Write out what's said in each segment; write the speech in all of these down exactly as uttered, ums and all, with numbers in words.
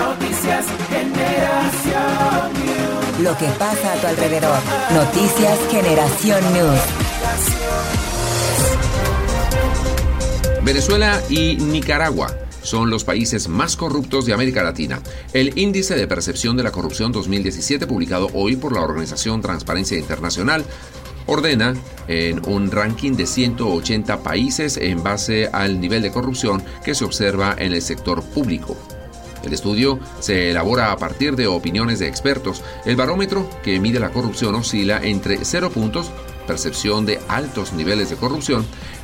Noticias Generación News. Lo que pasa a tu alrededor. Noticias Generación News. Venezuela y Nicaragua son los países más corruptos de América Latina. El Índice de Percepción de la Corrupción dos mil diecisiete, publicado hoy por la organización Transparencia Internacional, ordena en un ranking de ciento ochenta países en base al nivel de corrupción que se observa en el sector público. El estudio se elabora a partir de opiniones de expertos. El barómetro que mide la corrupción oscila entre cero puntos, percepción de altos niveles de corrupción.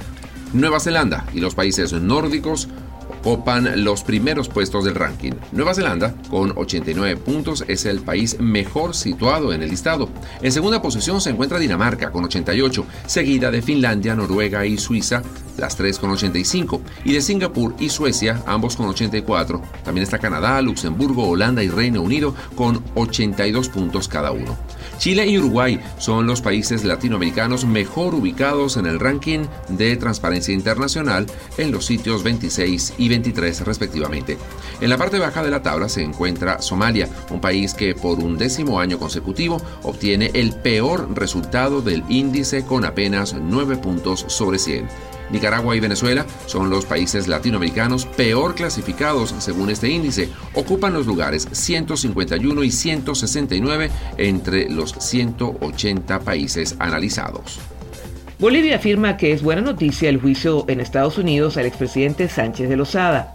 Nueva Zelanda y los países nórdicos ocupan los primeros puestos del ranking. Nueva Zelanda, con ochenta y nueve puntos, es el país mejor situado en el listado. En segunda posición se encuentra Dinamarca, con ochenta y ocho, seguida de Finlandia, Noruega y Suiza, las tres con ochenta y cinco, y de Singapur y Suecia, ambos con ochenta y cuatro. También está Canadá, Luxemburgo, Holanda y Reino Unido, con ochenta y dos puntos cada uno. Chile y Uruguay son los países latinoamericanos mejor ubicados en el ranking de Transparencia Internacional en los sitios veintiséis y veintitrés respectivamente. En la parte baja de la tabla se encuentra Somalia, un país que por un décimo año consecutivo obtiene el peor resultado del índice con apenas nueve puntos sobre cien. Nicaragua y Venezuela son los países latinoamericanos peor clasificados según este índice. Ocupan los lugares ciento cincuenta y uno y ciento sesenta y nueve entre los ciento ochenta países analizados. Bolivia afirma que es buena noticia el juicio en Estados Unidos al expresidente Sánchez de Lozada.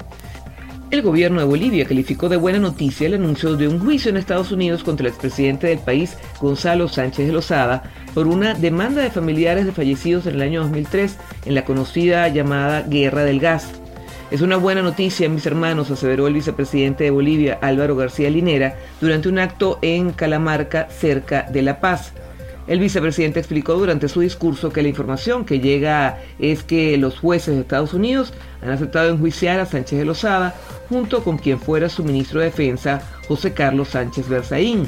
El gobierno de Bolivia calificó de buena noticia el anuncio de un juicio en Estados Unidos contra el expresidente del país, Gonzalo Sánchez de Lozada, por una demanda de familiares de fallecidos en el año dos mil tres en la conocida llamada Guerra del Gas. Es una buena noticia, mis hermanos, aseveró el vicepresidente de Bolivia, Álvaro García Linera, durante un acto en Calamarca, cerca de La Paz. El vicepresidente explicó durante su discurso que la información que llega es que los jueces de Estados Unidos han aceptado enjuiciar a Sánchez de Lozada junto con quien fuera su ministro de Defensa, José Carlos Sánchez Berzaín.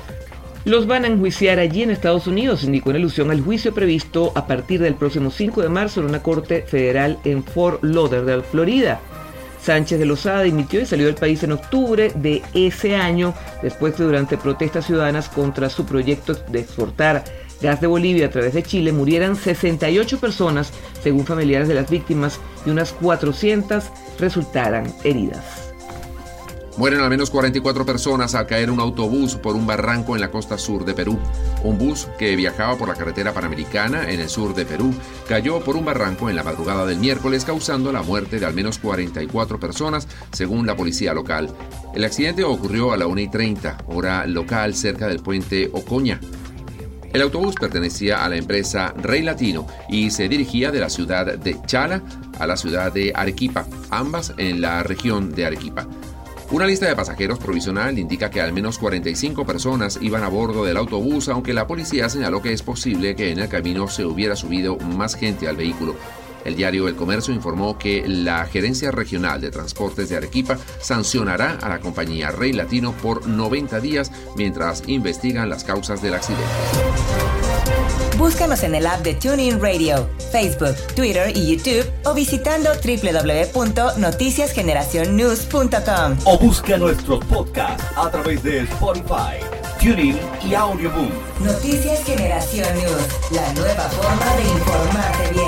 Los van a enjuiciar allí en Estados Unidos, indicó en alusión al juicio previsto a partir del próximo cinco de marzo en una corte federal en Fort Lauderdale, Florida. Sánchez de Lozada dimitió y salió del país en octubre de ese año, después de durante protestas ciudadanas contra su proyecto de exportar gas de Bolivia a través de Chile murieran sesenta y ocho personas, según familiares de las víctimas, y unas cuatrocientas resultaran heridas. Mueren al menos cuarenta y cuatro personas al caer un autobús por un barranco en la costa sur de Perú. Un bus que viajaba por la carretera panamericana en el sur de Perú cayó por un barranco en la madrugada del miércoles, causando la muerte de al menos cuarenta y cuatro personas, según la policía local. El accidente ocurrió a la una y treinta, hora local, cerca del puente Ocoña. El autobús pertenecía a la empresa Rey Latino y se dirigía de la ciudad de Chala a la ciudad de Arequipa, ambas en la región de Arequipa. Una lista de pasajeros provisional indica que al menos cuarenta y cinco personas iban a bordo del autobús, aunque la policía señaló que es posible que en el camino se hubiera subido más gente al vehículo. El diario El Comercio informó que la Gerencia Regional de Transportes de Arequipa sancionará a la compañía Rey Latino por noventa días mientras investigan las causas del accidente. Búscanos en el app de TuneIn Radio, Facebook, Twitter y YouTube o visitando doble u doble u doble u punto noticias generación news punto com. O busca nuestros podcasts a través de Spotify, TuneIn y Audioboom. Noticias Generación News, la nueva forma de informarte bien.